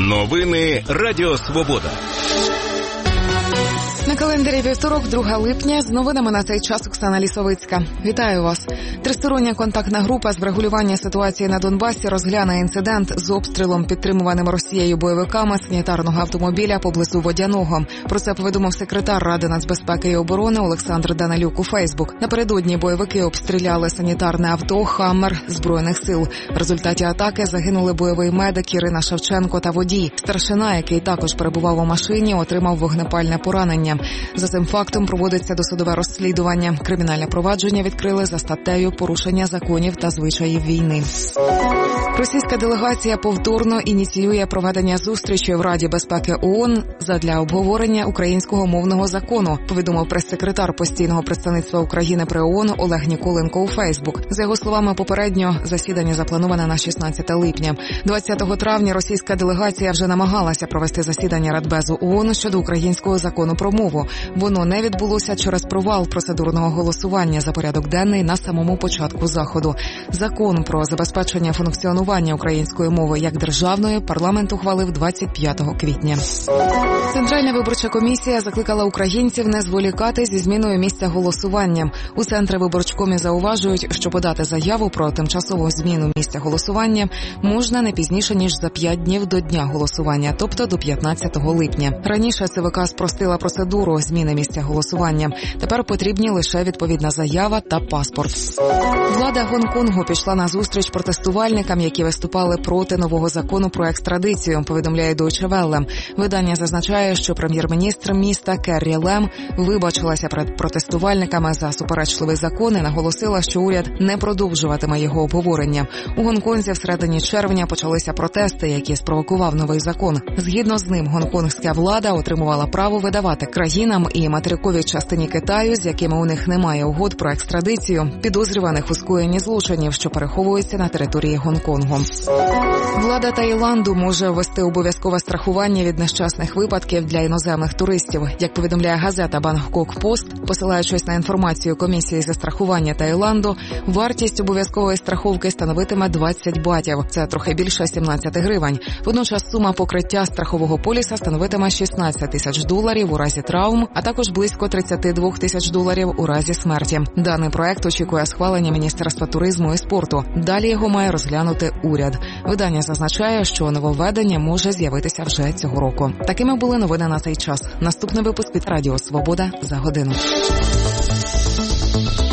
Новини Радіо Свобода. На календарі вівторок, 2 липня, з новинами на цей час Оксана Лісовицька. Вітаю вас. Тристороння контактна група з врегулювання ситуації на Донбасі розгляне інцидент з обстрілом, підтримуваним Росією бойовиками санітарного автомобіля поблизу Водяного. Про це повідомив секретар Ради нацбезпеки і оборони Олександр Данилюк у Фейсбук. Напередодні бойовики обстріляли санітарне авто «Хаммер» Збройних сил. В результаті атаки загинули бойовий медик Ірина Шевченко та водій. Старшина, який також перебував у машині, отримав вогнепальне поранення. За цим фактом проводиться досудове розслідування. Кримінальне провадження відкрили за статтею «Порушення законів та звичаїв війни». Російська делегація повторно ініціює проведення зустрічі в Раді безпеки ООН задля обговорення українського мовного закону, повідомив прес-секретар постійного представництва України при ООН Олег Ніколенко у Фейсбук. За його словами, попередньо засідання заплановане на 16 липня. 20 травня російська делегація вже намагалася провести засідання Радбезу ООН щодо українського закону про мову. Воно не відбулося через провал процедурного голосування за порядок денний на самому початку заходу. Закон про забезпечення функціонування української мови як державної парламент ухвалив 25 квітня. Центральна виборча комісія закликала українців не зволікати зі зміною місця голосування. У Центрвиборчкомі зауважують, що подати заяву про тимчасову зміну місця голосування можна не пізніше, ніж за 5 днів до дня голосування, тобто до 15 липня. Раніше ЦВК спростила процедуру зміни місця голосування. Тепер потрібні лише відповідна заява та паспорт. Влада Гонконгу пішла на зустріч протестувальникам, які виступали проти нового закону про екстрадицію, повідомляє Deutsche Welle. Видання зазначає, що прем'єр-міністр міста Керрі Лем вибачилася перед протестувальниками за суперечливий закон і наголосила, що уряд не продовжуватиме його обговорення. У Гонконзі всередині червня почалися протести, які спровокував новий закон. Згідно з ним, гонконгська влада отримувала право видавати країнам і материковій частині Китаю, з якими у них немає угод про екстрадицію, підозрюваних у скоєнні злочинів, що переховуються на території Гонконгу. Влада Таїланду може ввести обов'язкове страхування від нещасних випадків для іноземних туристів. Як повідомляє газета Bangkok Post, посилаючись на інформацію комісії зі страхування Таїланду, вартість обов'язкової страховки становитиме 20 батів. Це трохи більше 17 гривень. Водночас сума покриття страхового поліса становитиме $16 тисяч у разі травм, а також близько $32 тисяч у разі смерті. Даний проект очікує схвалення Міністерства туризму і спорту. Далі його має розглянути уряд. Видання зазначає, що нововведення може з'явитися вже цього року. Такими були новини на цей час. Наступний випуск від Радіо Свобода за годину.